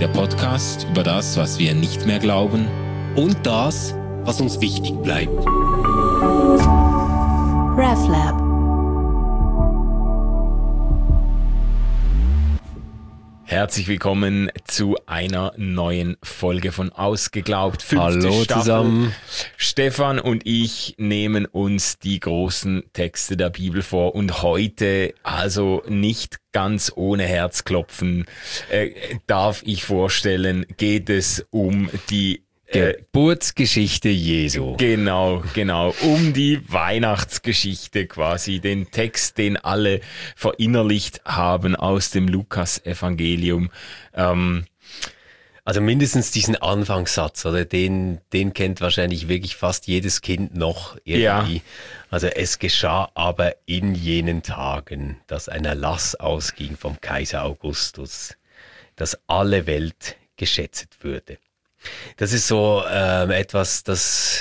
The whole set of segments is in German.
Der Podcast über das, was wir nicht mehr glauben und das, was uns wichtig bleibt. RefLab. Herzlich willkommen zu einer neuen Folge von Ausgeglaubt. 5. Hallo Staffel. Zusammen. Stefan und ich nehmen uns die großen Texte der Bibel vor und heute, also nicht ganz ohne Herzklopfen, darf ich vorstellen, geht es um die Geburtsgeschichte Jesu. Genau, um die Weihnachtsgeschichte quasi, den Text, den alle verinnerlicht haben aus dem Lukas-Evangelium. Also mindestens diesen Anfangssatz, oder? Den kennt wahrscheinlich wirklich fast jedes Kind noch irgendwie. Ja. Also es geschah aber in jenen Tagen, dass ein Erlass ausging vom Kaiser Augustus, dass alle Welt geschätzt würde. Das ist so etwas, das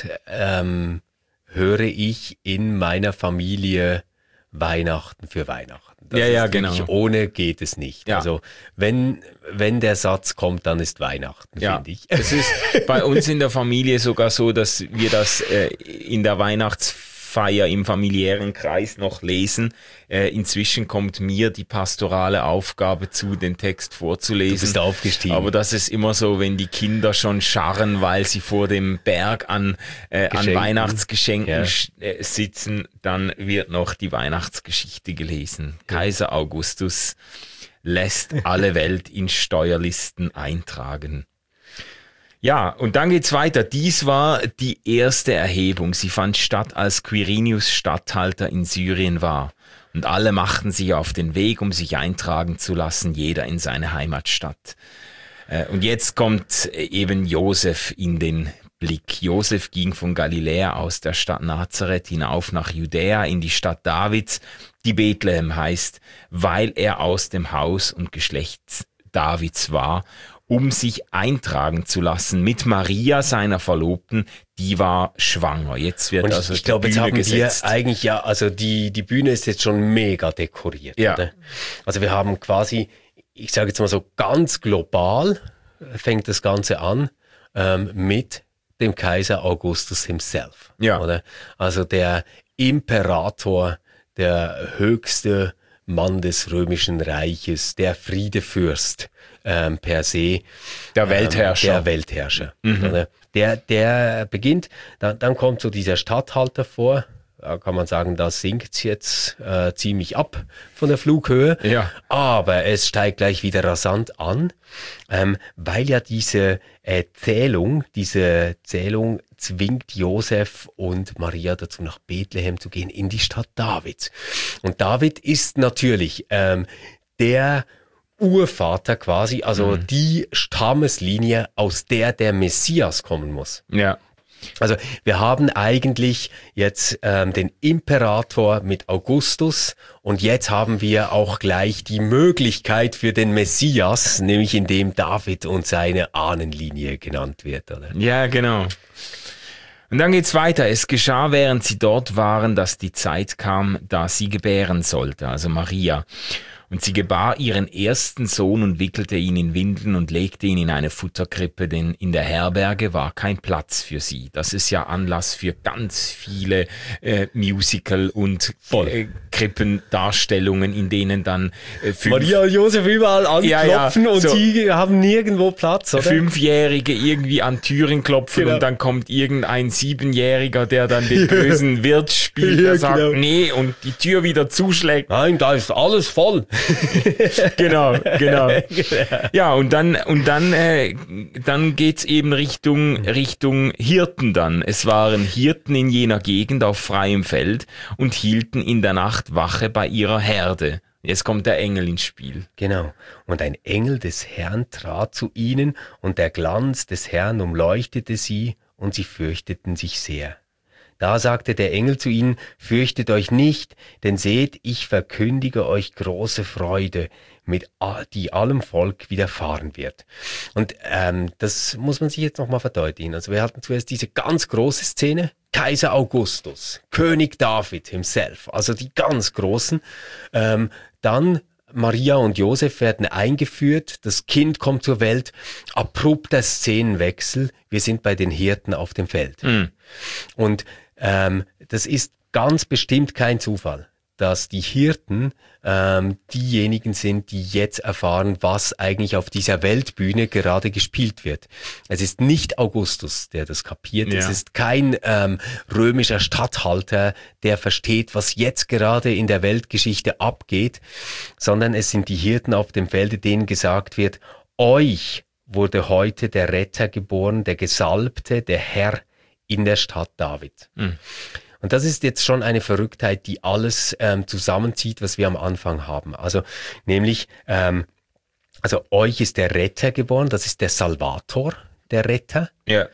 höre ich in meiner Familie Weihnachten für Weihnachten. Das ist genau. Wirklich, ohne geht es nicht. Ja. Also wenn der Satz kommt, dann ist Weihnachten, finde ich. Es ist bei uns in der Familie sogar so, dass wir das in der Weihnachtsfeier im familiären Kreis noch lesen. Inzwischen kommt mir die pastorale Aufgabe zu, den Text vorzulesen. Du bist aufgestiegen. Aber das ist immer so, wenn die Kinder schon scharren, weil sie vor dem Berg an Weihnachtsgeschenken sitzen, dann wird noch die Weihnachtsgeschichte gelesen. Kaiser Augustus lässt alle Welt in Steuerlisten eintragen. Ja, und dann geht's weiter. Dies war die erste Erhebung. Sie fand statt, als Quirinius Statthalter in Syrien war. Und alle machten sich auf den Weg, um sich eintragen zu lassen, jeder in seine Heimatstadt. Und jetzt kommt eben Josef in den Blick. Josef ging von Galiläa aus der Stadt Nazareth hinauf nach Judäa in die Stadt Davids, die Bethlehem heißt, weil er aus dem Haus und Geschlecht Davids war, um sich eintragen zu lassen mit Maria, seiner Verlobten, die war schwanger. Jetzt wird also ich glaube, jetzt haben gesetzt. Wir eigentlich also die Bühne ist jetzt schon mega dekoriert. Ja. Oder? Also wir haben quasi, ich sage jetzt mal so ganz global, fängt das Ganze an mit dem Kaiser Augustus himself. Ja. Oder? Also der Imperator, der höchste Mann des Römischen Reiches, der Friedefürst per se. Der Weltherrscher. Der Weltherrscher. Mhm. Der beginnt, dann kommt so dieser Statthalter vor. Da kann man sagen, da sinkt's jetzt ziemlich ab von der Flughöhe. Ja. Aber es steigt gleich wieder rasant an, weil ja diese Zählung zwingt Josef und Maria dazu, nach Bethlehem zu gehen, in die Stadt Davids. Und David ist natürlich der Urvater quasi, also die Stammeslinie, aus der Messias kommen muss. Ja. Also wir haben eigentlich jetzt den Imperator mit Augustus und jetzt haben wir auch gleich die Möglichkeit für den Messias, nämlich indem David und seine Ahnenlinie genannt wird, oder? Ja, genau. Und dann geht's weiter. Es geschah, während sie dort waren, dass die Zeit kam, da sie gebären sollte, also Maria. Und sie gebar ihren ersten Sohn und wickelte ihn in Windeln und legte ihn in eine Futterkrippe, denn in der Herberge war kein Platz für sie. Das ist ja Anlass für ganz viele Musical- und Krippendarstellungen, in denen dann Maria und Josef überall anklopfen und so, sie haben nirgendwo Platz, oder? Fünfjährige irgendwie an Türen klopfen und dann kommt irgendein Siebenjähriger, der dann den bösen Wirt spielt, der sagt, nee, und die Tür wieder zuschlägt. Nein, da ist alles voll. Genau. Ja, und dann geht's eben Richtung Hirten dann. Es waren Hirten in jener Gegend auf freiem Feld und hielten in der Nacht Wache bei ihrer Herde. Jetzt kommt der Engel ins Spiel. Genau. Und ein Engel des Herrn trat zu ihnen und der Glanz des Herrn umleuchtete sie und sie fürchteten sich sehr. Da sagte der Engel zu ihnen, fürchtet euch nicht, denn seht, ich verkündige euch große Freude, die allem Volk widerfahren wird. Und das muss man sich jetzt nochmal verdeutlichen. Also wir hatten zuerst diese ganz große Szene, Kaiser Augustus, König David himself, also die ganz Großen. Dann Maria und Josef werden eingeführt, das Kind kommt zur Welt, abrupter Szenenwechsel, wir sind bei den Hirten auf dem Feld. Und das ist ganz bestimmt kein Zufall, dass die Hirten diejenigen sind, die jetzt erfahren, was eigentlich auf dieser Weltbühne gerade gespielt wird. Es ist nicht Augustus, der das kapiert. Ja. Es ist kein römischer Statthalter, der versteht, was jetzt gerade in der Weltgeschichte abgeht, sondern es sind die Hirten auf dem Felde, denen gesagt wird, euch wurde heute der Retter geboren, der Gesalbte, der Herr in der Stadt David. Und das ist jetzt schon eine Verrücktheit, die alles zusammenzieht, was wir am Anfang haben. Also nämlich, also euch ist der Retter geboren, das ist der Salvator, der Retter. Ja.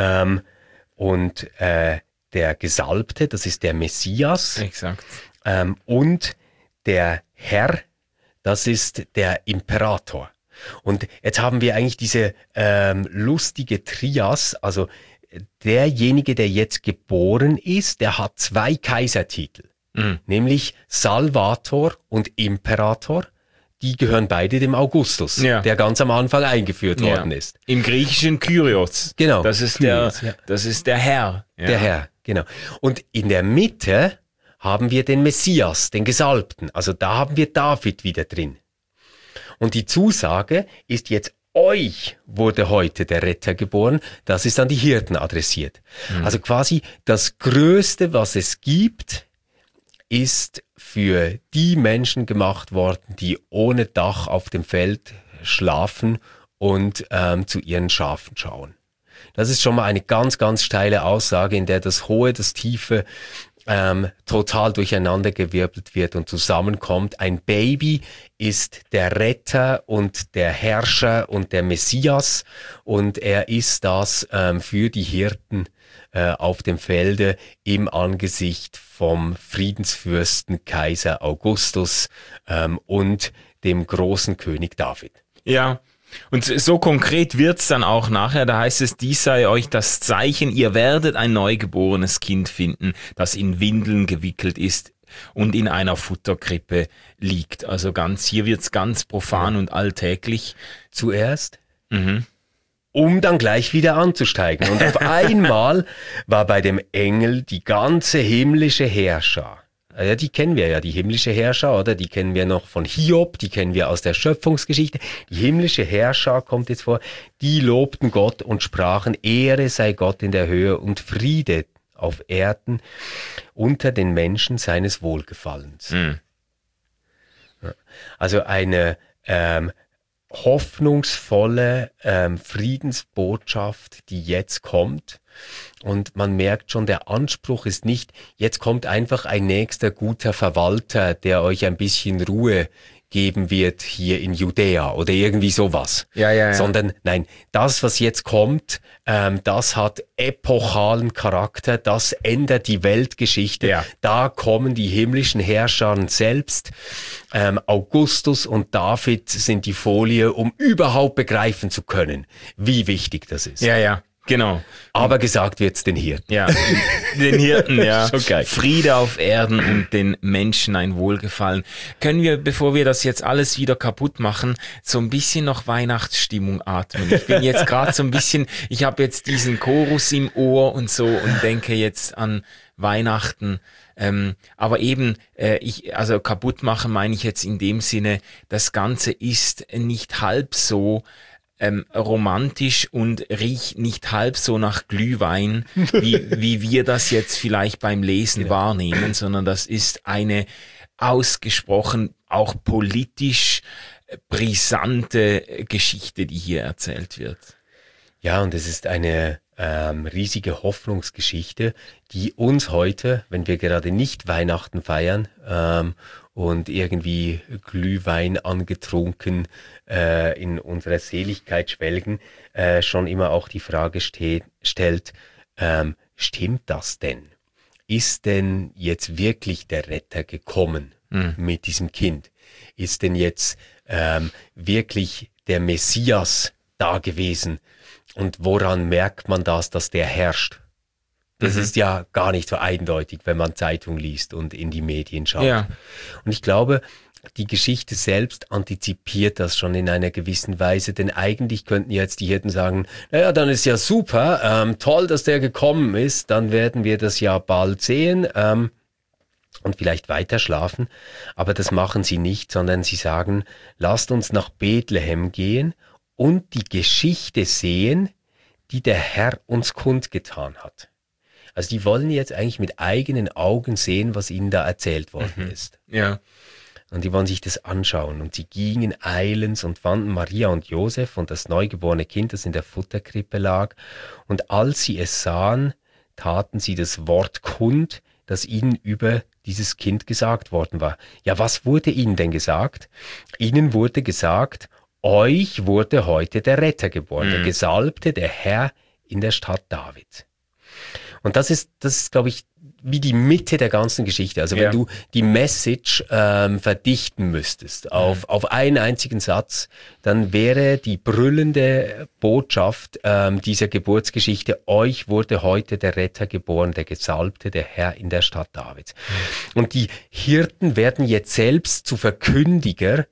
Und der Gesalbte, das ist der Messias. Exakt. Und der Herr, das ist der Imperator. Und jetzt haben wir eigentlich diese lustige Trias, also derjenige, der jetzt geboren ist, der hat 2 Kaisertitel, nämlich Salvator und Imperator. Die gehören beide dem Augustus, der ganz am Anfang eingeführt worden ist. Im Griechischen Kyrios. Genau. Das ist das ist der Herr. Ja. Der Herr, genau. Und in der Mitte haben wir den Messias, den Gesalbten. Also da haben wir David wieder drin. Und die Zusage ist jetzt, euch wurde heute der Retter geboren, das ist an die Hirten adressiert. Also quasi das Größte, was es gibt, ist für die Menschen gemacht worden, die ohne Dach auf dem Feld schlafen und zu ihren Schafen schauen. Das ist schon mal eine ganz, ganz steile Aussage, in der das Hohe, das Tiefe total durcheinandergewirbelt wird und zusammenkommt. Ein Baby ist der Retter und der Herrscher und der Messias und er ist das für die Hirten auf dem Felde im Angesicht vom Friedensfürsten Kaiser Augustus und dem großen König David. Ja. Und so konkret wird's dann auch nachher, da heißt es, dies sei euch das Zeichen, ihr werdet ein neugeborenes Kind finden, das in Windeln gewickelt ist und in einer Futterkrippe liegt. Also hier wird's ganz profan und alltäglich. Zuerst, um dann gleich wieder anzusteigen. Und auf einmal war bei dem Engel die ganze himmlische Herrscher. Ja, die kennen wir ja, die himmlische Herrscher, oder? Die kennen wir noch von Hiob, die kennen wir aus der Schöpfungsgeschichte. Die himmlische Herrscher kommt jetzt vor, die lobten Gott und sprachen, Ehre sei Gott in der Höhe und Friede auf Erden unter den Menschen seines Wohlgefallens. Also eine hoffnungsvolle Friedensbotschaft, die jetzt kommt. Und man merkt schon, der Anspruch ist nicht, jetzt kommt einfach ein nächster guter Verwalter, der euch ein bisschen Ruhe geben wird hier in Judäa oder irgendwie sowas. Ja. Sondern nein, das, was jetzt kommt, das hat epochalen Charakter, das ändert die Weltgeschichte. Ja. Da kommen die himmlischen Herrscher selbst. Augustus und David sind die Folie, um überhaupt begreifen zu können, wie wichtig das ist. Ja. Genau. Aber gesagt wird's den Hirten. Ja, den Hirten, ja. Okay. Friede auf Erden und den Menschen ein Wohlgefallen. Können wir, bevor wir das jetzt alles wieder kaputt machen, so ein bisschen noch Weihnachtsstimmung atmen? Ich bin jetzt gerade so ein bisschen, ich habe jetzt diesen Chorus im Ohr und so und denke jetzt an Weihnachten. Aber eben, also kaputt machen meine ich jetzt in dem Sinne, das Ganze ist nicht halb so romantisch und riecht nicht halb so nach Glühwein, wie wir das jetzt vielleicht beim Lesen wahrnehmen, sondern das ist eine ausgesprochen auch politisch brisante Geschichte, die hier erzählt wird. Ja, und es ist eine riesige Hoffnungsgeschichte, die uns heute, wenn wir gerade nicht Weihnachten feiern und irgendwie Glühwein angetrunken in unserer Seligkeit schwelgen, schon immer auch die Frage stellt, stimmt das denn? Ist denn jetzt wirklich der Retter gekommen mit diesem Kind? Ist denn jetzt wirklich der Messias da gewesen? Und woran merkt man das, dass der herrscht? Das ist ja gar nicht so eindeutig, wenn man Zeitung liest und in die Medien schaut. Ja. Und ich glaube, die Geschichte selbst antizipiert das schon in einer gewissen Weise, denn eigentlich könnten jetzt die Hirten sagen, naja, dann ist ja super, toll, dass der gekommen ist, dann werden wir das ja bald sehen und vielleicht weiter schlafen, aber das machen sie nicht, sondern sie sagen, lasst uns nach Bethlehem gehen und die Geschichte sehen, die der Herr uns kundgetan hat. Also die wollen jetzt eigentlich mit eigenen Augen sehen, was ihnen da erzählt worden ist. Ja. Und die wollen sich das anschauen. Und sie gingen eilends und fanden Maria und Josef und das neugeborene Kind, das in der Futterkrippe lag. Und als sie es sahen, taten sie das Wort kund, das ihnen über dieses Kind gesagt worden war. Ja, was wurde ihnen denn gesagt? Ihnen wurde gesagt, euch wurde heute der Retter geboren, der Gesalbte, der Herr in der Stadt David. Und das ist, glaube ich, wie die Mitte der ganzen Geschichte. Also wenn du die Message verdichten müsstest auf einen einzigen Satz, dann wäre die brüllende Botschaft dieser Geburtsgeschichte, euch wurde heute der Retter geboren, der Gesalbte, der Herr in der Stadt Davids. Und die Hirten werden jetzt selbst zu Verkündiger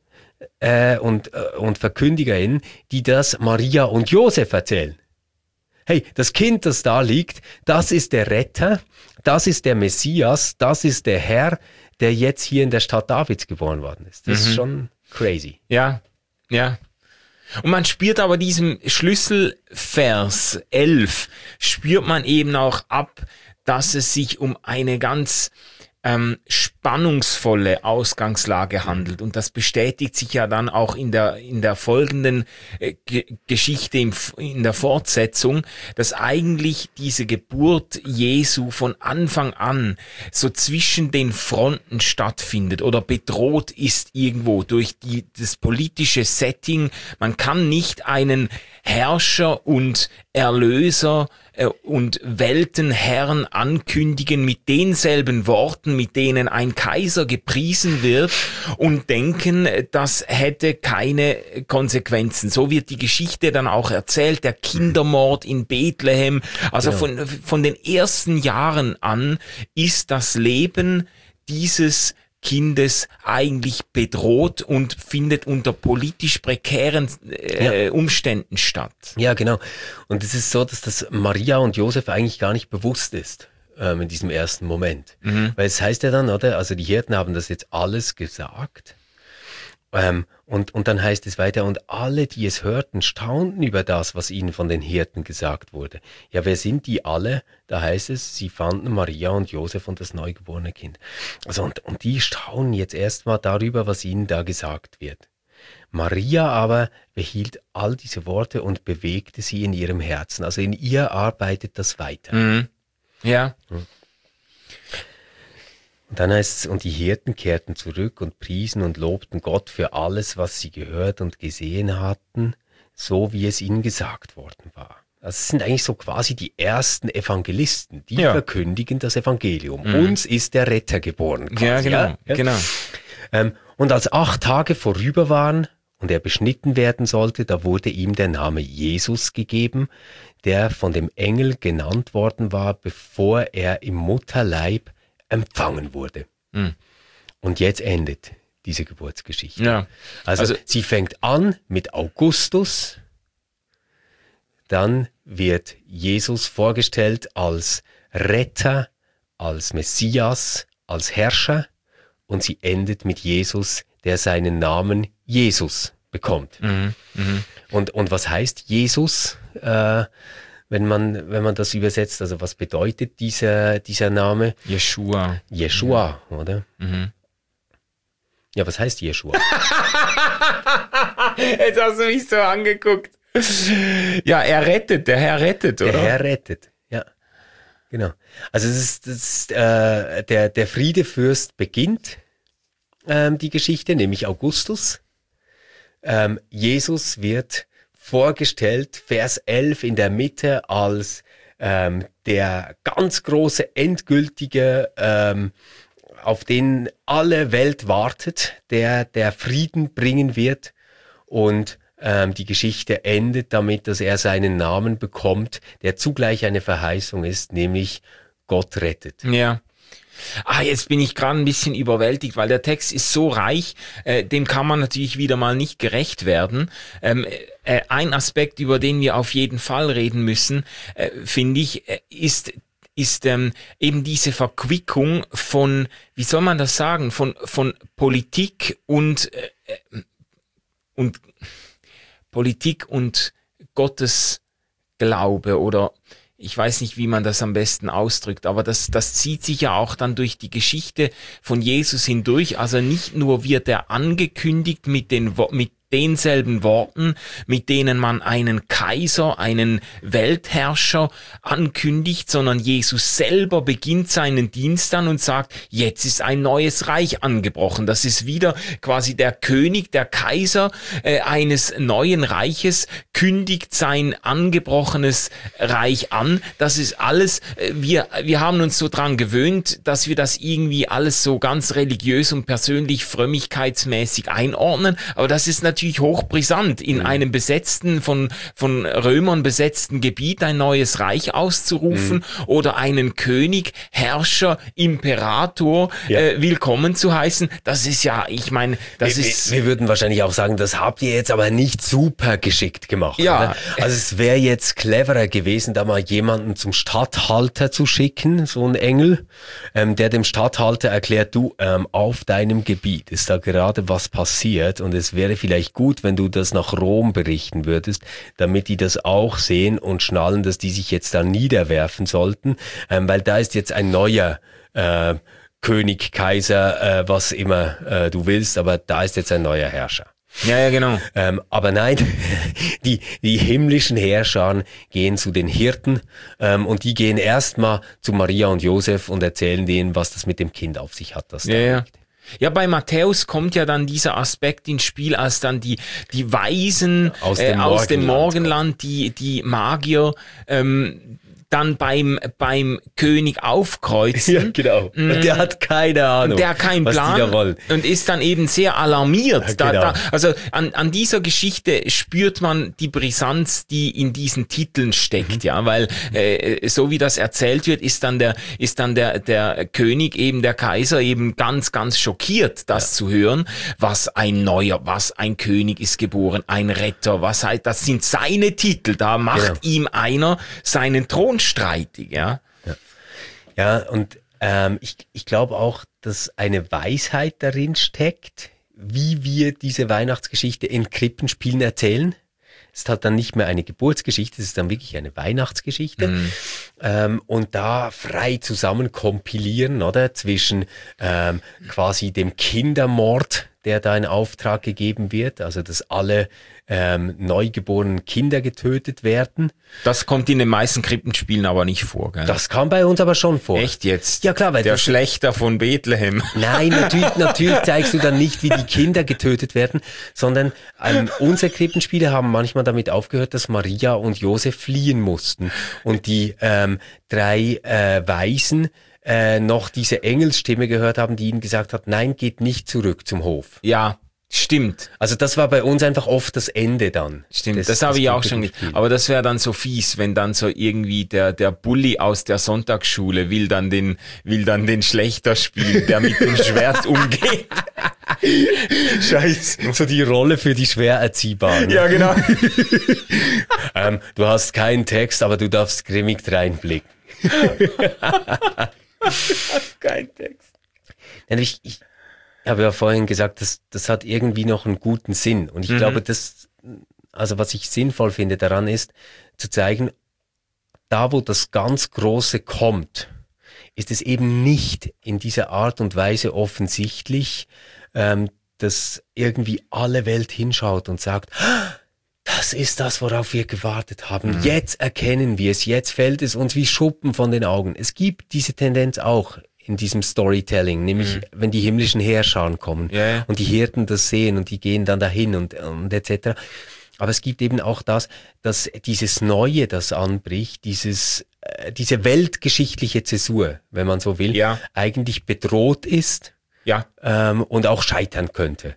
und Verkündigerinnen, die das Maria und Josef erzählen. Hey, das Kind, das da liegt, das ist der Retter, das ist der Messias, das ist der Herr, der jetzt hier in der Stadt Davids geboren worden ist. Das ist schon crazy. Ja, ja. Und man spürt aber diesem Schlüsselvers 11, spürt man eben auch ab, dass es sich um eine ganz spannungsvolle Ausgangslage handelt. Und das bestätigt sich ja dann auch in der folgenden Geschichte, in der Fortsetzung, dass eigentlich diese Geburt Jesu von Anfang an so zwischen den Fronten stattfindet oder bedroht ist irgendwo durch das politische Setting. Man kann nicht einen Herrscher und Erlöser und Weltenherrn ankündigen mit denselben Worten, mit denen ein Kaiser gepriesen wird und denken, das hätte keine Konsequenzen. So wird die Geschichte dann auch erzählt, der Kindermord in Bethlehem. Also von den ersten Jahren an ist das Leben dieses Kindes eigentlich bedroht und findet unter politisch prekären Umständen statt. Ja, genau. Und es ist so, dass das Maria und Josef eigentlich gar nicht bewusst ist in diesem ersten Moment. Weil es heißt ja dann, oder? Also die Hirten haben das jetzt alles gesagt. Und dann heißt es weiter, und alle, die es hörten, staunten über das, was ihnen von den Hirten gesagt wurde. Ja, wer sind die alle? Da heißt es, sie fanden Maria und Josef und das neugeborene Kind. Also und die staunen jetzt erstmal darüber, was ihnen da gesagt wird. Maria aber behielt all diese Worte und bewegte sie in ihrem Herzen. Also in ihr arbeitet das weiter. Ja. Und dann heißt es, und die Hirten kehrten zurück und priesen und lobten Gott für alles, was sie gehört und gesehen hatten, so wie es ihnen gesagt worden war. Also es sind eigentlich so quasi die ersten Evangelisten, die verkündigen das Evangelium. Uns ist der Retter geboren. Quasi, genau. Und als 8 Tage vorüber waren und er beschnitten werden sollte, da wurde ihm der Name Jesus gegeben, der von dem Engel genannt worden war, bevor er im Mutterleib empfangen wurde. Und jetzt endet diese Geburtsgeschichte. Ja. Also sie fängt an mit Augustus, dann wird Jesus vorgestellt als Retter, als Messias, als Herrscher und sie endet mit Jesus, der seinen Namen Jesus bekommt. Und was heißt Jesus? Wenn man das übersetzt, also was bedeutet dieser Name? Jeshua. Jeshua, oder? Ja, was heißt Jeshua? Jetzt hast du mich so angeguckt. Ja, er rettet, der Herr rettet, oder? Der Herr rettet, ja. Genau. Also der Friedefürst beginnt die Geschichte, nämlich Augustus. Jesus wird vorgestellt, Vers 11 in der Mitte, als der ganz große, endgültige, auf den alle Welt wartet, der Frieden bringen wird. Und die Geschichte endet damit, dass er seinen Namen bekommt, der zugleich eine Verheißung ist, nämlich Gott rettet. Ja. Jetzt bin ich gerade ein bisschen überwältigt, weil der Text ist so reich, dem kann man natürlich wieder mal nicht gerecht werden. Ein Aspekt, über den wir auf jeden Fall reden müssen, finde ich, ist eben diese Verquickung von, wie soll man das sagen, von Politik und Politik und Gottes Glaube, oder ich weiß nicht, wie man das am besten ausdrückt, aber das zieht sich ja auch dann durch die Geschichte von Jesus hindurch. Also nicht nur wird er angekündigt mit denselben Worten, mit denen man einen Kaiser, einen Weltherrscher ankündigt, sondern Jesus selber beginnt seinen Dienst dann und sagt, jetzt ist ein neues Reich angebrochen. Das ist wieder quasi der König, der Kaiser eines neuen Reiches, kündigt sein angebrochenes Reich an. Das ist alles, wir haben uns so dran gewöhnt, dass wir das irgendwie alles so ganz religiös und persönlich frömmigkeitsmäßig einordnen, aber das ist natürlich hochbrisant, in einem von Römern besetzten Gebiet ein neues Reich auszurufen oder einen König, Herrscher, Imperator willkommen zu heißen. Das ist ja, ich meine, wir würden wahrscheinlich auch sagen, das habt ihr jetzt aber nicht super geschickt gemacht. Ja. Oder? Also es wäre jetzt cleverer gewesen, da mal jemanden zum Statthalter zu schicken, so ein Engel, der dem Statthalter erklärt, du, auf deinem Gebiet ist da gerade was passiert und es wäre vielleicht gut, wenn du das nach Rom berichten würdest, damit die das auch sehen und schnallen, dass die sich jetzt da niederwerfen sollten, weil da ist jetzt ein neuer König, Kaiser, was immer du willst, aber da ist jetzt ein neuer Herrscher. Ja, genau. Aber nein, die himmlischen Herrscher gehen zu den Hirten und die gehen erstmal zu Maria und Josef und erzählen denen, was das mit dem Kind auf sich hat. Das da liegt. Ja, bei Matthäus kommt ja dann dieser Aspekt ins Spiel, als dann die Weisen aus dem Morgenland, die Magier, dann beim König aufkreuzen. Ja, genau. Und der hat keine Ahnung. Der hat keinen Plan und ist dann eben sehr alarmiert. Ja, genau. Also an dieser Geschichte spürt man die Brisanz, die in diesen Titeln steckt, ja, weil so wie das erzählt wird, ist dann der König, eben der Kaiser, eben ganz, ganz schockiert, das zu hören, was ein König ist geboren, ein Retter, das sind seine Titel, da macht ihm einer seinen Thron streitig, ja. Ja, und ich glaube auch, dass eine Weisheit darin steckt, wie wir diese Weihnachtsgeschichte in Krippenspielen erzählen. Es ist halt dann nicht mehr eine Geburtsgeschichte, es ist dann wirklich eine Weihnachtsgeschichte. Und da frei zusammen kompilieren, oder? Zwischen quasi dem Kindermord, der da in Auftrag gegeben wird, also dass alle neugeborenen Kinder getötet werden. Das kommt in den meisten Krippenspielen aber nicht vor, gell? Das kam bei uns aber schon vor. Echt jetzt? Ja klar, weil der Schlächter von Bethlehem. Nein, natürlich zeigst du dann nicht, wie die Kinder getötet werden, sondern unsere Krippenspiele haben manchmal damit aufgehört, dass Maria und Josef fliehen mussten und die 3 Weisen noch diese Engelsstimme gehört haben, die ihnen gesagt hat, nein, geht nicht zurück zum Hof. Ja, stimmt. Also das war bei uns einfach oft das Ende dann. Stimmt, das habe ich auch schon nicht. Aber das wäre dann so fies, wenn dann so irgendwie der Bulli aus der Sonntagsschule will dann den Schlächter spielen, der mit dem Schwert umgeht. Scheiße. So die Rolle für die Schwererziehbaren. Ja, genau. Du hast keinen Text, aber du darfst grimmig reinblicken. Kein Text. Ich habe ja vorhin gesagt, das hat irgendwie noch einen guten Sinn. Und ich glaube, was ich sinnvoll finde daran ist, zu zeigen, da wo das ganz Große kommt, ist es eben nicht in dieser Art und Weise offensichtlich, dass irgendwie alle Welt hinschaut und sagt, das ist das, worauf wir gewartet haben. Jetzt erkennen wir es, jetzt fällt es uns wie Schuppen von den Augen. Es gibt diese Tendenz auch in diesem Storytelling, nämlich wenn die himmlischen Heerscharen kommen und die Hirten das sehen und die gehen dann dahin und etc. Aber es gibt eben auch das, dass dieses Neue, das anbricht, diese weltgeschichtliche Zäsur, wenn man so will, eigentlich bedroht ist und auch scheitern könnte.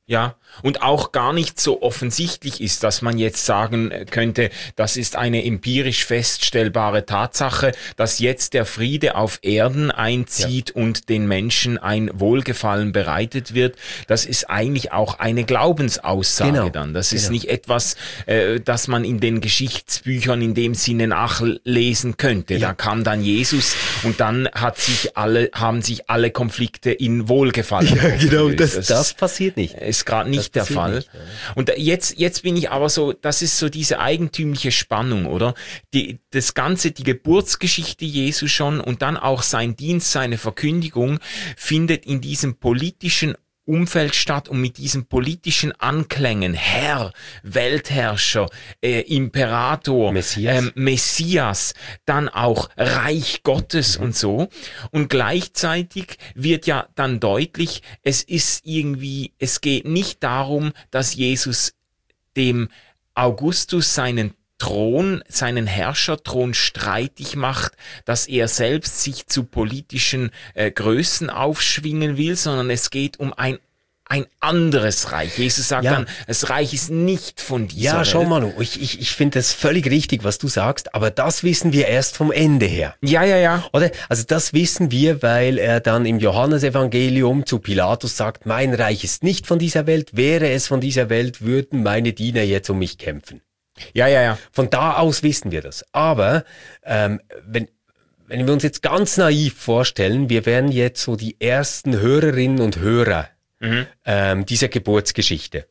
Ja, und auch gar nicht so offensichtlich ist, dass man jetzt sagen könnte, das ist eine empirisch feststellbare Tatsache, dass jetzt der Friede auf Erden einzieht und den Menschen ein Wohlgefallen bereitet wird. Das ist eigentlich auch eine Glaubensaussage dann. Das ist nicht etwas, das man in den Geschichtsbüchern in dem Sinne nachlesen könnte. Da kam dann Jesus und dann haben sich alle Konflikte in Wohlgefallen aufgelöst. Das passiert nicht. Ist gerade nicht der Fall. Nicht, ja. Und jetzt bin ich aber so, das ist so diese eigentümliche Spannung, oder? Das Ganze, die Geburtsgeschichte Jesu schon und dann auch sein Dienst, seine Verkündigung findet in diesem politischen Umfeld statt und mit diesen politischen Anklängen, Herr, Weltherrscher, Imperator, Messias, dann auch Reich Gottes und so. Und gleichzeitig wird ja dann deutlich, es geht nicht darum, dass Jesus dem Augustus seinen Herrscherthron streitig macht, dass er selbst sich zu politischen Größen aufschwingen will, sondern es geht um ein anderes Reich. Jesus sagt dann, das Reich ist nicht von dieser Welt. Ja, schau Manu, ich finde das völlig richtig, was du sagst, aber das wissen wir erst vom Ende her. Ja. Oder? Also das wissen wir, weil er dann im Johannesevangelium zu Pilatus sagt, mein Reich ist nicht von dieser Welt, wäre es von dieser Welt, würden meine Diener jetzt um mich kämpfen. Ja. Von da aus wissen wir das. Aber wenn wir uns jetzt ganz naiv vorstellen, wir wären jetzt so die ersten Hörerinnen und Hörer dieser Geburtsgeschichte.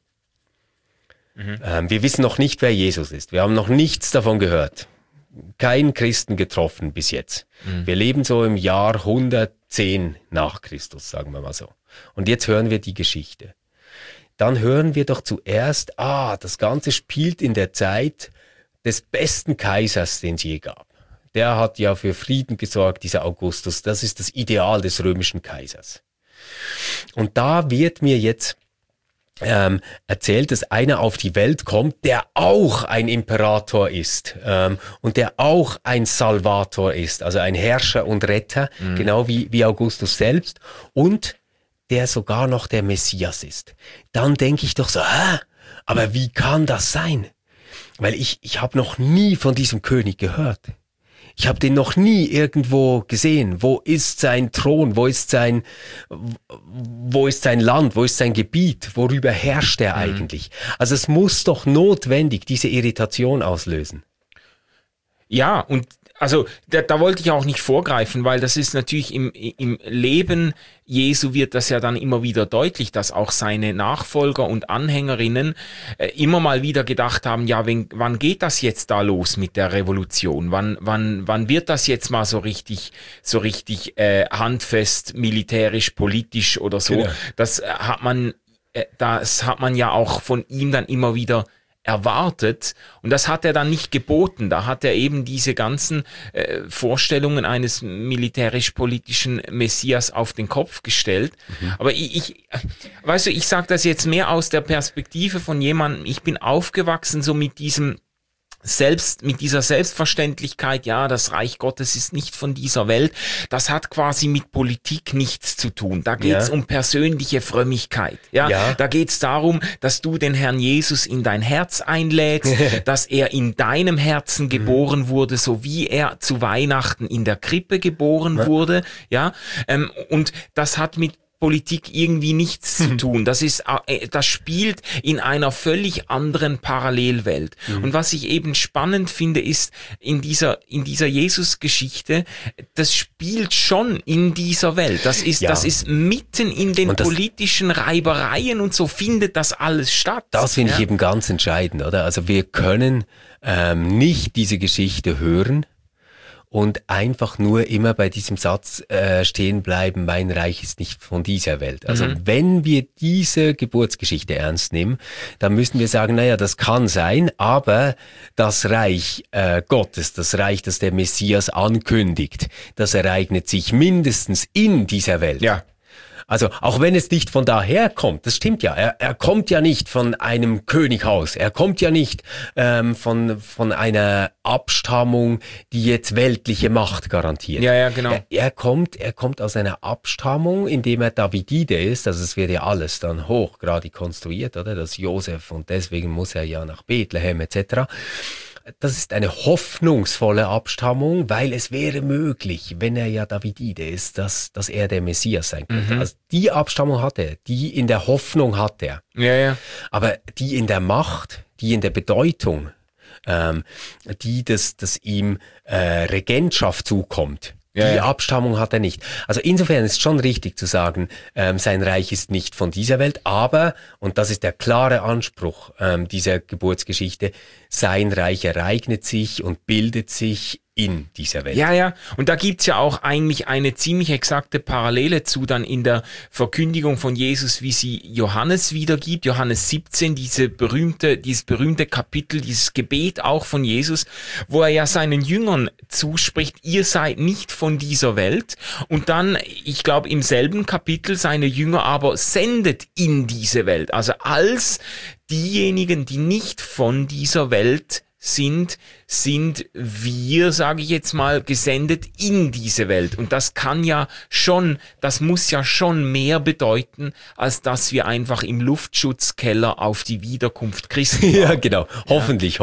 Wir wissen noch nicht, wer Jesus ist. Wir haben noch nichts davon gehört. Keinen Christen getroffen bis jetzt. Wir leben so im Jahr 110 nach Christus, sagen wir mal so. Und jetzt hören wir die Geschichte. Dann hören wir doch zuerst, das Ganze spielt in der Zeit des besten Kaisers, den es je gab. Der hat ja für Frieden gesorgt, dieser Augustus. Das ist das Ideal des römischen Kaisers. Und da wird mir jetzt erzählt, dass einer auf die Welt kommt, der auch ein Imperator ist und der auch ein Salvator ist, also ein Herrscher und Retter, genau wie Augustus selbst, und der sogar noch der Messias ist. Dann denke ich doch so, aber wie kann das sein? Weil ich habe noch nie von diesem König gehört. Ich habe den noch nie irgendwo gesehen. Wo ist sein Thron? Wo ist sein Land? Wo ist sein Gebiet? Worüber herrscht er eigentlich? Also es muss doch notwendig diese Irritation auslösen. Ja, und also da wollte ich auch nicht vorgreifen, weil das ist natürlich im Leben Jesu wird das ja dann immer wieder deutlich, dass auch seine Nachfolger und Anhängerinnen immer mal wieder gedacht haben, ja, wann geht das jetzt da los mit der Revolution? Wann wird das jetzt mal so richtig handfest, militärisch, politisch oder so? Genau. Das hat man ja auch von ihm dann immer wieder erwartet, und das hat er dann nicht geboten. Da hat er eben diese ganzen Vorstellungen eines militärisch-politischen Messias auf den Kopf gestellt. Aber ich sage das jetzt mehr aus der Perspektive von jemandem, ich bin aufgewachsen so mit dieser Selbstverständlichkeit, ja, das Reich Gottes ist nicht von dieser Welt. Das hat quasi mit Politik nichts zu tun. Da geht's um persönliche Frömmigkeit. Ja. Da geht's darum, dass du den Herrn Jesus in dein Herz einlädst, dass er in deinem Herzen geboren wurde, so wie er zu Weihnachten in der Krippe geboren wurde. Ja, und das hat mit Politik irgendwie nichts zu tun. Das spielt in einer völlig anderen Parallelwelt. Und was ich eben spannend finde, ist in dieser Jesus-Geschichte, das spielt schon in dieser Welt. Das ist mitten in den politischen Reibereien und so findet das alles statt. Das finde ich eben ganz entscheidend, oder? Also wir können nicht diese Geschichte hören und einfach nur immer bei diesem Satz stehen bleiben, mein Reich ist nicht von dieser Welt. Also wenn wir diese Geburtsgeschichte ernst nehmen, dann müssen wir sagen, naja, das kann sein, aber das Reich Gottes, das Reich, das der Messias ankündigt, das ereignet sich mindestens in dieser Welt. Ja. Also auch wenn es nicht von daher kommt, das stimmt ja, er kommt ja nicht von einem Könighaus, er kommt ja nicht von einer Abstammung, die jetzt weltliche Macht garantiert. Ja, genau. Er kommt aus einer Abstammung, indem er Davidide ist, also es wird ja alles dann hochgradig konstruiert, oder? Das Josef, und deswegen muss er ja nach Bethlehem etc. Das ist eine hoffnungsvolle Abstammung, weil es wäre möglich, wenn er ja Davidide ist, dass er der Messias sein könnte. Also die Abstammung hat er, die in der Hoffnung hat er. Ja. Aber die in der Macht, die in der Bedeutung, die, dass ihm Regentschaft zukommt, die Abstammung hat er nicht. Also insofern ist schon richtig zu sagen, sein Reich ist nicht von dieser Welt, aber, und das ist der klare Anspruch dieser Geburtsgeschichte, sein Reich ereignet sich und bildet sich in dieser Welt. Ja. Und da gibt's ja auch eigentlich eine ziemlich exakte Parallele zu dann in der Verkündigung von Jesus, wie sie Johannes wiedergibt. Johannes 17, dieses berühmte Kapitel, dieses Gebet auch von Jesus, wo er ja seinen Jüngern zuspricht, ihr seid nicht von dieser Welt. Und dann, ich glaube, im selben Kapitel seine Jünger aber sendet in diese Welt. Also als diejenigen, die nicht von dieser Welt sind wir, sage ich jetzt mal, gesendet in diese Welt. Und das muss ja schon mehr bedeuten, als dass wir einfach im Luftschutzkeller auf die Wiederkunft Christi warten. Ja, genau. Hoffentlich.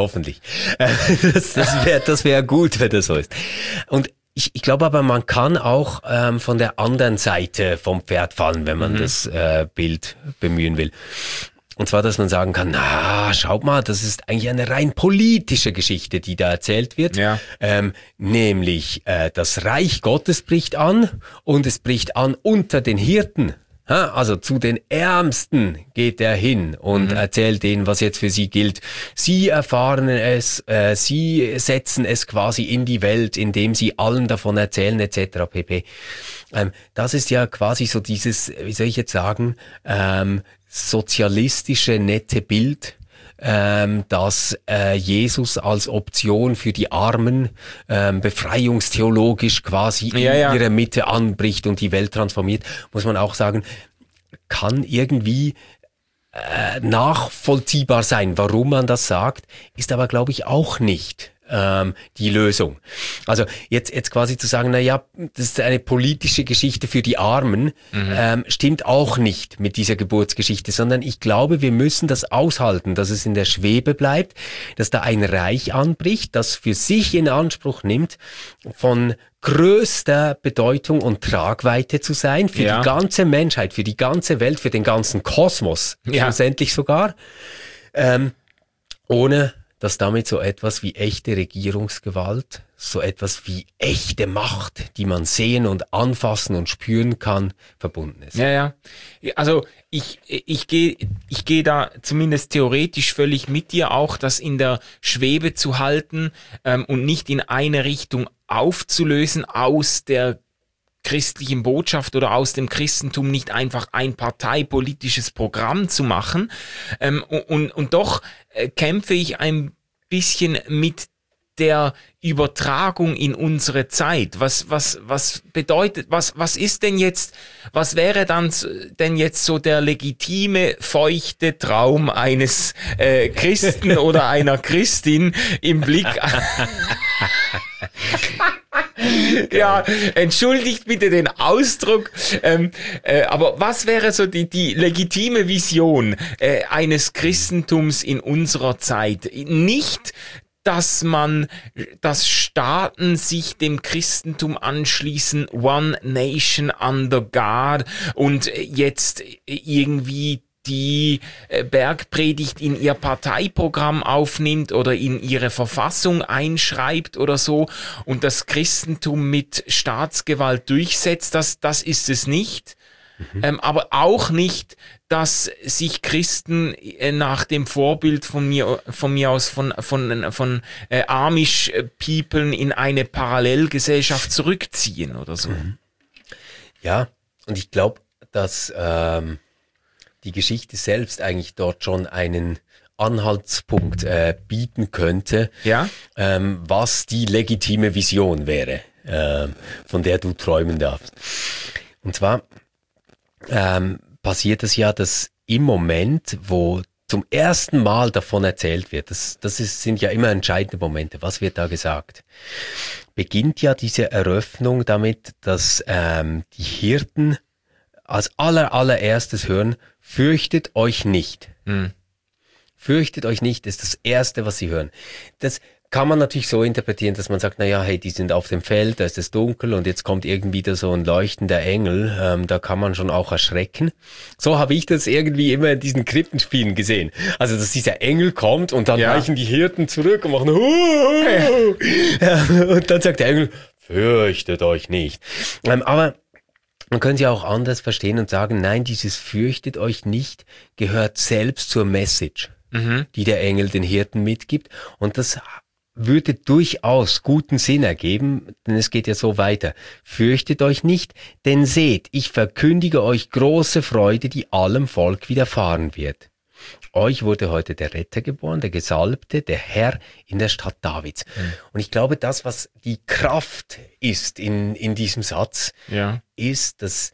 Das wäre gut, wenn das so ist. Und ich glaube aber, man kann auch von der anderen Seite vom Pferd fallen, wenn man das Bild bemühen will. Und zwar, dass man sagen kann, schaut mal, das ist eigentlich eine rein politische Geschichte, die da erzählt wird. Ja. Nämlich, das Reich Gottes bricht an und es bricht an unter den Hirten. Also zu den Ärmsten geht er hin und erzählt denen, was jetzt für sie gilt. Sie erfahren es, sie setzen es quasi in die Welt, indem sie allen davon erzählen etc. pp. Das ist ja quasi so dieses, wie soll ich jetzt sagen, sozialistische nette Bild, dass Jesus als Option für die Armen befreiungstheologisch quasi in ihre Mitte anbricht und die Welt transformiert, muss man auch sagen, kann irgendwie nachvollziehbar sein, warum man das sagt, ist aber, glaube ich, auch nicht die Lösung. Also jetzt quasi zu sagen, das ist eine politische Geschichte für die Armen, stimmt auch nicht mit dieser Geburtsgeschichte, sondern ich glaube, wir müssen das aushalten, dass es in der Schwebe bleibt, dass da ein Reich anbricht, das für sich in Anspruch nimmt, von größter Bedeutung und Tragweite zu sein, für die ganze Menschheit, für die ganze Welt, für den ganzen Kosmos, schlussendlich sogar, ohne dass damit so etwas wie echte Regierungsgewalt, so etwas wie echte Macht, die man sehen und anfassen und spüren kann, verbunden ist. Ja. Also ich gehe da zumindest theoretisch völlig mit dir, auch das in der Schwebe zu halten und nicht in eine Richtung aufzulösen aus der christlichen Botschaft oder aus dem Christentum, nicht einfach ein parteipolitisches Programm zu machen. Und doch kämpfe ich ein bisschen mit der Übertragung in unsere Zeit. Was bedeutet, was ist denn jetzt, was wäre denn jetzt so der legitime, feuchte Traum eines Christen oder einer Christin im Blick ja, entschuldigt bitte den Ausdruck, aber was wäre so die legitime Vision eines Christentums in unserer Zeit? Nicht, dass Staaten sich dem Christentum anschließen, One Nation under God, und jetzt irgendwie die Bergpredigt in ihr Parteiprogramm aufnimmt oder in ihre Verfassung einschreibt oder so und das Christentum mit Staatsgewalt durchsetzt, das ist es nicht. Aber auch nicht, dass sich Christen nach dem Vorbild von mir aus von Amish-Peoplen in eine Parallelgesellschaft zurückziehen oder so. Ja, und ich glaube, dass die Geschichte selbst eigentlich dort schon einen Anhaltspunkt bieten könnte, was die legitime Vision wäre, von der du träumen darfst. Und zwar passiert es ja, dass im Moment, wo zum ersten Mal davon erzählt wird, sind ja immer entscheidende Momente, was wird da gesagt, beginnt ja diese Eröffnung damit, dass die Hirten als allererstes hören, fürchtet euch nicht. Fürchtet euch nicht, ist das Erste, was sie hören. Das kann man natürlich so interpretieren, dass man sagt, naja, hey, die sind auf dem Feld, da ist es dunkel und jetzt kommt irgendwie da so ein leuchtender Engel, da kann man schon auch erschrecken. So habe ich das irgendwie immer in diesen Krippenspielen gesehen. Also, dass dieser Engel kommt und dann weichen die Hirten zurück und machen und dann sagt der Engel, fürchtet euch nicht. Aber man könnte ja auch anders verstehen und sagen, nein, dieses fürchtet euch nicht gehört selbst zur Message, die der Engel den Hirten mitgibt. Und das würde durchaus guten Sinn ergeben, denn es geht ja so weiter. Fürchtet euch nicht, denn seht, ich verkündige euch große Freude, die allem Volk widerfahren wird. Euch wurde heute der Retter geboren, der Gesalbte, der Herr in der Stadt Davids. Und ich glaube, das, was die Kraft ist in diesem Satz, ist, dass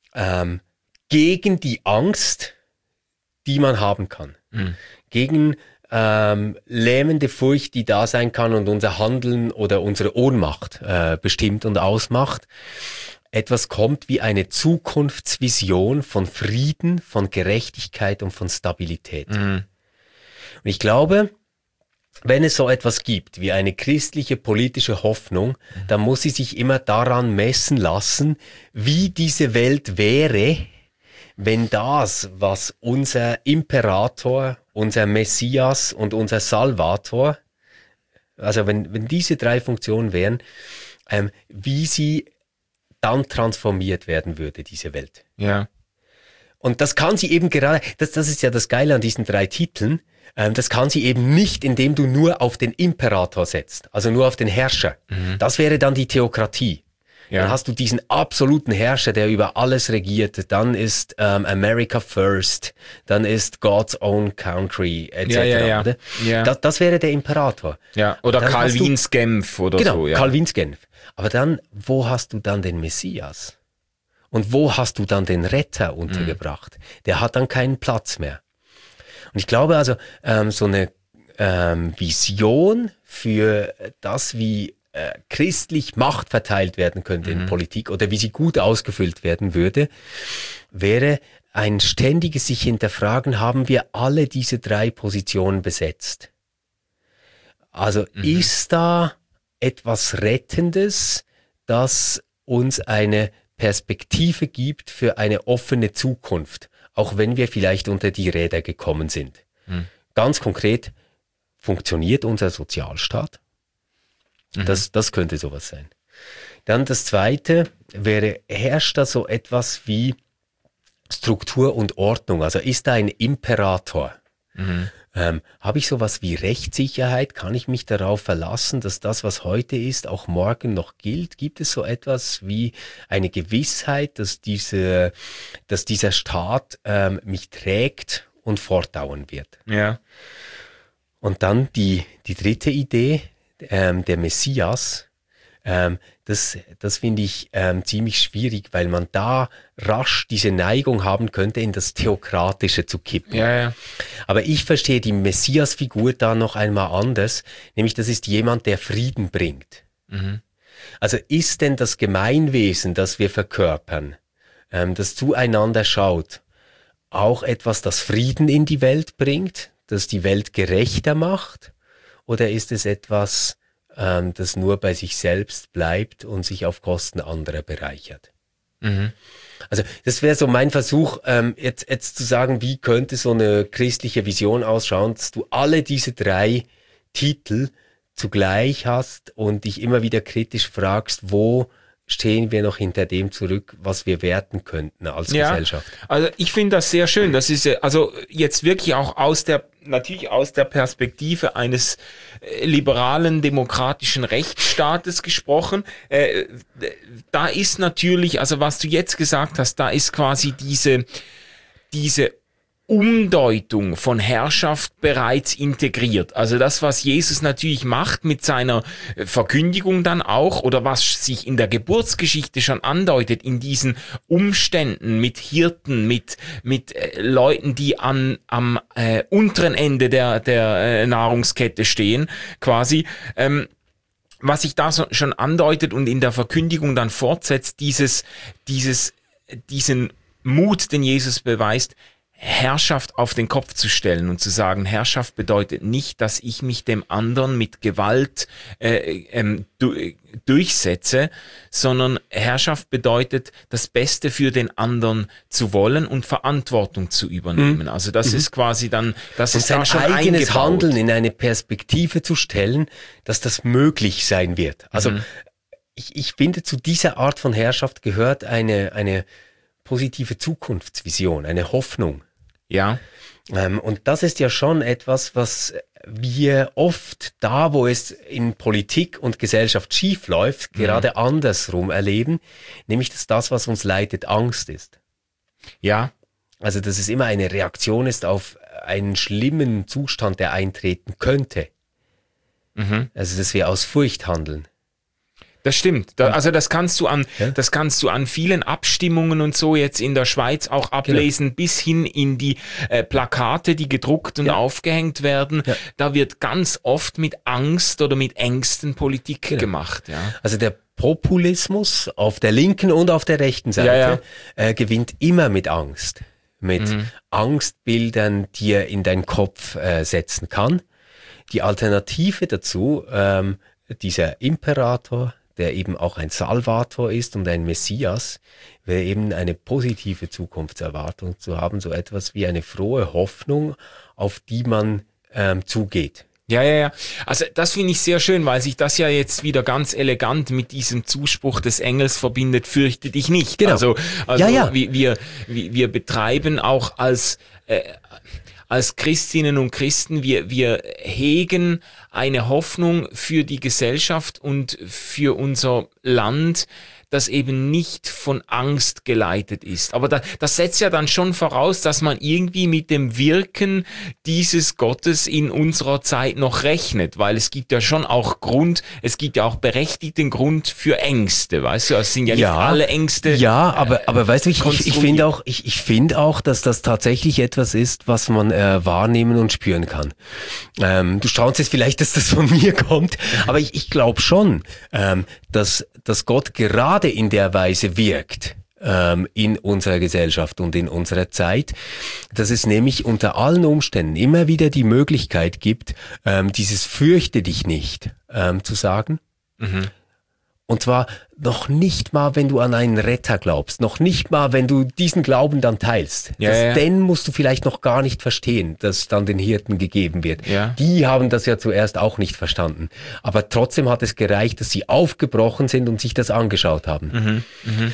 gegen die Angst, die man haben kann, gegen lähmende Furcht, die da sein kann und unser Handeln oder unsere Ohnmacht bestimmt und ausmacht, etwas kommt wie eine Zukunftsvision von Frieden, von Gerechtigkeit und von Stabilität. Und ich glaube, wenn es so etwas gibt wie eine christliche politische Hoffnung, dann muss sie sich immer daran messen lassen, wie diese Welt wäre, wenn das, was unser Imperator, unser Messias und unser Salvator, also wenn diese drei Funktionen wären, wie sie dann transformiert werden würde, diese Welt. Ja. Und das kann sie eben gerade, das ist ja das Geile an diesen drei Titeln, das kann sie eben nicht, indem du nur auf den Imperator setzt, also nur auf den Herrscher. Das wäre dann die Theokratie. Ja. Dann hast du diesen absoluten Herrscher, der über alles regiert. Dann ist America First, dann ist God's Own Country, etc. Ja. Das wäre der Imperator. Ja. Oder Karl Wiens Genf oder genau, so. Ja. Karl Wiens Genf. Aber dann, wo hast du dann den Messias? Und wo hast du dann den Retter untergebracht? Der hat dann keinen Platz mehr. Und ich glaube also, so eine Vision für das, wie christlich Macht verteilt werden könnte in Politik oder wie sie gut ausgefüllt werden würde, wäre ein ständiges sich hinterfragen, haben wir alle diese drei Positionen besetzt? Also ist da etwas Rettendes, das uns eine Perspektive gibt für eine offene Zukunft, auch wenn wir vielleicht unter die Räder gekommen sind? Ganz konkret, funktioniert unser Sozialstaat? Das könnte sowas sein. Dann das Zweite wäre, herrscht da so etwas wie Struktur und Ordnung? Also ist da ein Imperator? Habe ich sowas wie Rechtssicherheit? Kann ich mich darauf verlassen, dass das, was heute ist, auch morgen noch gilt? Gibt es so etwas wie eine Gewissheit, dass dieser Staat mich trägt und fortdauern wird? Ja. Und dann die dritte Idee, der Messias, das finde ich ziemlich schwierig, weil man da rasch diese Neigung haben könnte, in das Theokratische zu kippen. Ja. Aber ich verstehe die Messias-Figur da noch einmal anders, nämlich das ist jemand, der Frieden bringt. Also ist denn das Gemeinwesen, das wir verkörpern, das zueinander schaut, auch etwas, das Frieden in die Welt bringt, das die Welt gerechter macht? Oder ist es etwas, das nur bei sich selbst bleibt und sich auf Kosten anderer bereichert? Also das wäre so mein Versuch, jetzt zu sagen, wie könnte so eine christliche Vision ausschauen, dass du alle diese drei Titel zugleich hast und dich immer wieder kritisch fragst, wo stehen wir noch hinter dem zurück, was wir werten könnten als Gesellschaft. Also ich finde das sehr schön. Das ist also jetzt wirklich auch natürlich aus der Perspektive eines liberalen, demokratischen Rechtsstaates gesprochen. Da ist natürlich, also was du jetzt gesagt hast, da ist quasi diese Umdeutung von Herrschaft bereits integriert. Also das, was Jesus natürlich macht mit seiner Verkündigung dann auch, oder was sich in der Geburtsgeschichte schon andeutet, in diesen Umständen mit Hirten, mit Leuten, die am unteren Ende der Nahrungskette stehen, quasi, was sich da schon andeutet und in der Verkündigung dann fortsetzt, diesen Mut, den Jesus beweist, Herrschaft auf den Kopf zu stellen und zu sagen, Herrschaft bedeutet nicht, dass ich mich dem anderen mit Gewalt durchsetze, sondern Herrschaft bedeutet, das Beste für den anderen zu wollen und Verantwortung zu übernehmen. Also das ist quasi dann, das ist sein schon eigenes eingebaut. Handeln in eine Perspektive zu stellen, dass das möglich sein wird. Also ich finde, zu dieser Art von Herrschaft gehört eine positive Zukunftsvision, eine Hoffnung. Ja. Und das ist ja schon etwas, was wir oft da, wo es in Politik und Gesellschaft schief läuft, gerade andersrum erleben, nämlich dass das, was uns leitet, Angst ist. Ja. Also dass es immer eine Reaktion ist auf einen schlimmen Zustand, der eintreten könnte. Also dass wir aus Furcht handeln. Das stimmt. Also das kannst du an vielen Abstimmungen und so jetzt in der Schweiz auch ablesen, bis hin in die Plakate, die gedruckt und aufgehängt werden. Ja. Da wird ganz oft mit Angst oder mit Ängsten Politik gemacht. Ja. Also der Populismus auf der linken und auf der rechten Seite gewinnt immer mit Angst. Mit Angstbildern, die er in deinen Kopf setzen kann. Die Alternative dazu, dieser Imperator, der eben auch ein Salvator ist und ein Messias, wäre eben eine positive Zukunftserwartung zu haben, so etwas wie eine frohe Hoffnung, auf die man zugeht. Ja. Also das finde ich sehr schön, weil sich das ja jetzt wieder ganz elegant mit diesem Zuspruch des Engels verbindet, fürchte dich nicht. Genau. Also wir betreiben auch als Christinnen und Christen, wir hegen eine Hoffnung für die Gesellschaft und für unser Land, das eben nicht von Angst geleitet ist. Aber das setzt ja dann schon voraus, dass man irgendwie mit dem Wirken dieses Gottes in unserer Zeit noch rechnet, weil es gibt ja schon auch berechtigten Grund für Ängste, weißt du, es sind ja nicht alle Ängste. Ja, aber weißt du, ich finde auch, dass das tatsächlich etwas ist, was man wahrnehmen und spüren kann. Du staunst jetzt vielleicht, dass das von mir kommt, aber ich glaube schon, dass Gott gerade in der Weise wirkt in unserer Gesellschaft und in unserer Zeit, dass es nämlich unter allen Umständen immer wieder die Möglichkeit gibt, dieses fürchte dich nicht zu sagen. Und zwar noch nicht mal, wenn du an einen Retter glaubst, noch nicht mal, wenn du diesen Glauben dann teilst. Den musst du vielleicht noch gar nicht verstehen, dass dann den Hirten gegeben wird. Ja. Die haben das ja zuerst auch nicht verstanden. Aber trotzdem hat es gereicht, dass sie aufgebrochen sind und sich das angeschaut haben.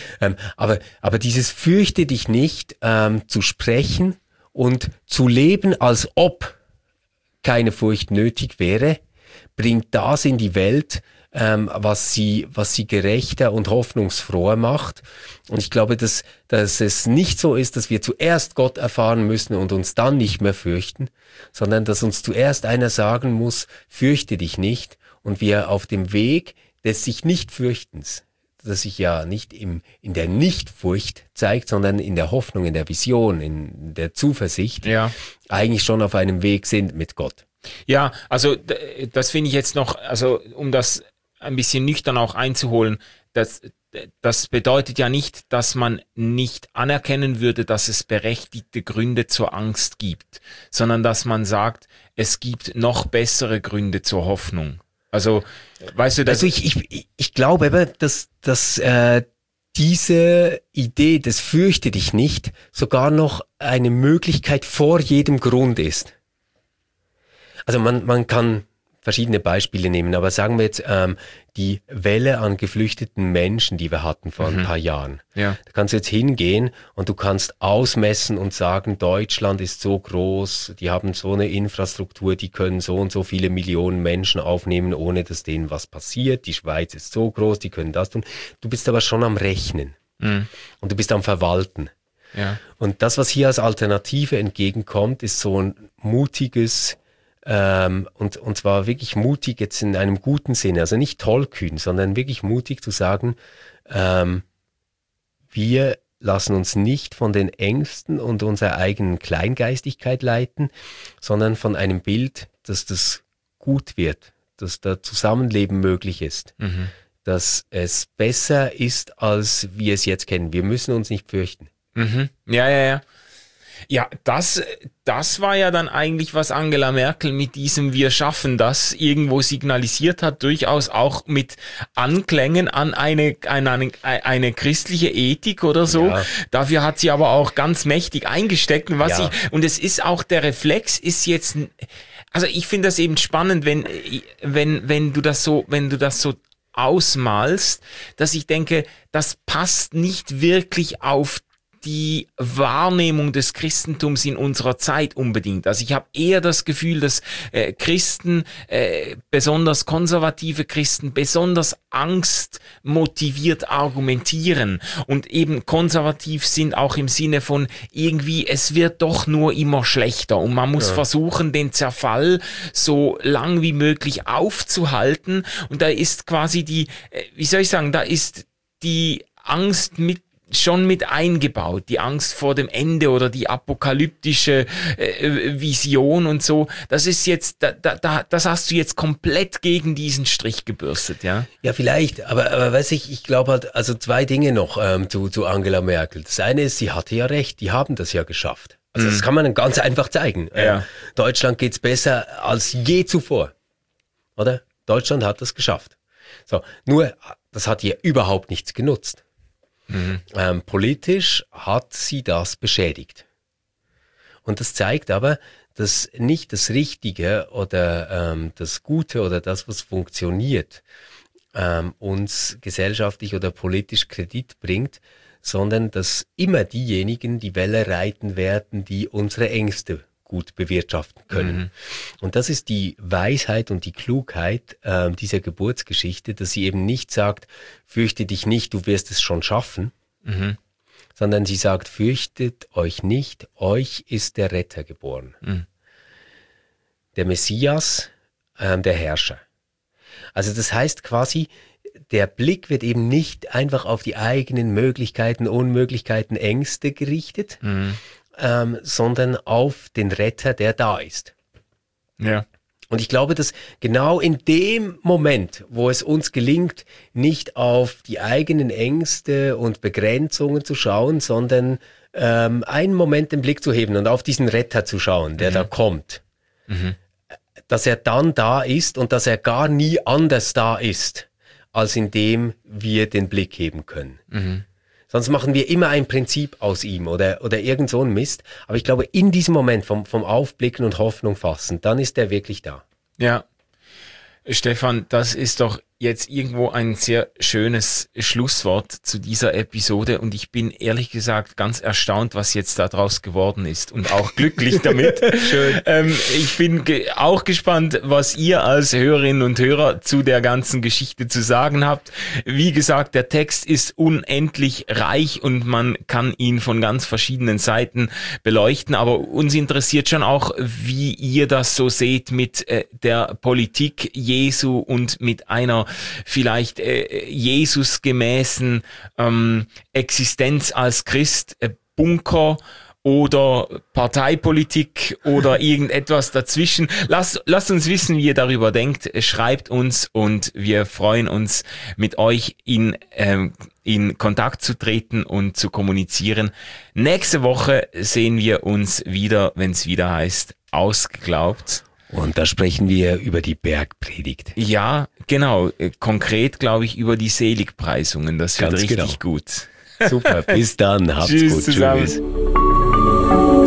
Aber dieses fürchte dich nicht zu sprechen und zu leben, als ob keine Furcht nötig wäre, bringt das in die Welt, was sie gerechter und hoffnungsfroher macht. Und ich glaube, dass es nicht so ist, dass wir zuerst Gott erfahren müssen und uns dann nicht mehr fürchten, sondern dass uns zuerst einer sagen muss, fürchte dich nicht, und wir auf dem Weg des sich nicht Fürchtens, das sich ja nicht in der Nichtfurcht zeigt, sondern in der Hoffnung, in der Vision, in der Zuversicht, eigentlich schon auf einem Weg sind mit Gott. Ja, also das finde ich jetzt noch, also um das ein bisschen nüchtern auch einzuholen, das bedeutet ja nicht, dass man nicht anerkennen würde, dass es berechtigte Gründe zur Angst gibt, sondern dass man sagt, es gibt noch bessere Gründe zur Hoffnung. Also, weißt du, dass ich glaube aber, dass diese Idee des fürchte dich nicht sogar noch eine Möglichkeit vor jedem Grund ist. Also man kann verschiedene Beispiele nehmen, aber sagen wir jetzt die Welle an geflüchteten Menschen, die wir hatten vor ein paar Jahren. Ja. Da kannst du jetzt hingehen und du kannst ausmessen und sagen, Deutschland ist so groß, die haben so eine Infrastruktur, die können so und so viele Millionen Menschen aufnehmen, ohne dass denen was passiert. Die Schweiz ist so groß, die können das tun. Du bist aber schon am Rechnen und du bist am Verwalten. Ja. Und das, was hier als Alternative entgegenkommt, ist so ein mutiges, und zwar wirklich mutig jetzt in einem guten Sinne, also nicht tollkühn, sondern wirklich mutig zu sagen, wir lassen uns nicht von den Ängsten und unserer eigenen Kleingeistigkeit leiten, sondern von einem Bild, dass das gut wird, dass da Zusammenleben möglich ist, dass es besser ist, als wir es jetzt kennen. Wir müssen uns nicht fürchten. Ja. Ja, das war ja dann eigentlich, was Angela Merkel mit diesem Wir schaffen das irgendwo signalisiert hat, durchaus auch mit Anklängen an eine christliche Ethik oder so. Ja. Dafür hat sie aber auch ganz mächtig eingesteckt. Und es ist auch, der Reflex ist jetzt, also ich finde das eben spannend, wenn du das so ausmalst, dass ich denke, das passt nicht wirklich auf die Wahrnehmung des Christentums in unserer Zeit unbedingt. Also ich habe eher das Gefühl, dass Christen, besonders konservative Christen, besonders angstmotiviert argumentieren und eben konservativ sind auch im Sinne von irgendwie, es wird doch nur immer schlechter und man muss versuchen, den Zerfall so lang wie möglich aufzuhalten, und da ist quasi da ist die Angst schon mit eingebaut, die Angst vor dem Ende oder die apokalyptische Vision und so. Das ist jetzt, das hast du jetzt komplett gegen diesen Strich gebürstet, ja? Ja, vielleicht, aber weiß ich glaube halt, also zwei Dinge noch zu Angela Merkel. Das eine ist, sie hatte ja recht, die haben das ja geschafft. Also das kann man ganz einfach zeigen. Ja. Deutschland geht's besser als je zuvor, oder? Deutschland hat das geschafft. So, nur, das hat ihr überhaupt nichts genutzt. Politisch hat sie das beschädigt. Und das zeigt aber, dass nicht das Richtige oder das Gute oder das, was funktioniert, uns gesellschaftlich oder politisch Kredit bringt, sondern dass immer diejenigen die Welle reiten werden, die unsere Ängste gut bewirtschaften können. Und das ist die Weisheit und die Klugheit dieser Geburtsgeschichte, dass sie eben nicht sagt, fürchte dich nicht, du wirst es schon schaffen, sondern sie sagt, fürchtet euch nicht, euch ist der Retter geboren. Der Messias, der Herrscher. Also das heißt quasi, der Blick wird eben nicht einfach auf die eigenen Möglichkeiten, Unmöglichkeiten, Ängste gerichtet, sondern auf den Retter, der da ist. Ja. Und ich glaube, dass genau in dem Moment, wo es uns gelingt, nicht auf die eigenen Ängste und Begrenzungen zu schauen, sondern einen Moment den Blick zu heben und auf diesen Retter zu schauen, der da kommt, dass er dann da ist und dass er gar nie anders da ist, als indem wir den Blick heben können. Sonst machen wir immer ein Prinzip aus ihm oder irgend so ein Mist. Aber ich glaube, in diesem Moment vom Aufblicken und Hoffnung fassen, dann ist er wirklich da. Ja. Stefan, das ist doch jetzt irgendwo ein sehr schönes Schlusswort zu dieser Episode, und ich bin ehrlich gesagt ganz erstaunt, was jetzt daraus geworden ist, und auch glücklich damit. Schön. Ich bin auch gespannt, was ihr als Hörerinnen und Hörer zu der ganzen Geschichte zu sagen habt. Wie gesagt, der Text ist unendlich reich und man kann ihn von ganz verschiedenen Seiten beleuchten, aber uns interessiert schon auch, wie ihr das so seht mit der Politik Jesu und mit einer vielleicht Jesus-gemäßen Existenz als Christ, Bunker oder Parteipolitik oder irgendetwas dazwischen. Lasst uns wissen, wie ihr darüber denkt. Schreibt uns, und wir freuen uns, mit euch in Kontakt zu treten und zu kommunizieren. Nächste Woche sehen wir uns wieder, wenn es wieder heißt, Ausgeglaubt. Und da sprechen wir über die Bergpredigt. Ja, genau. Konkret, glaube ich, über die Seligpreisungen. Das wird richtig gut. Super, bis dann. Habt's Tschüss gut. Zusammen. Tschüss.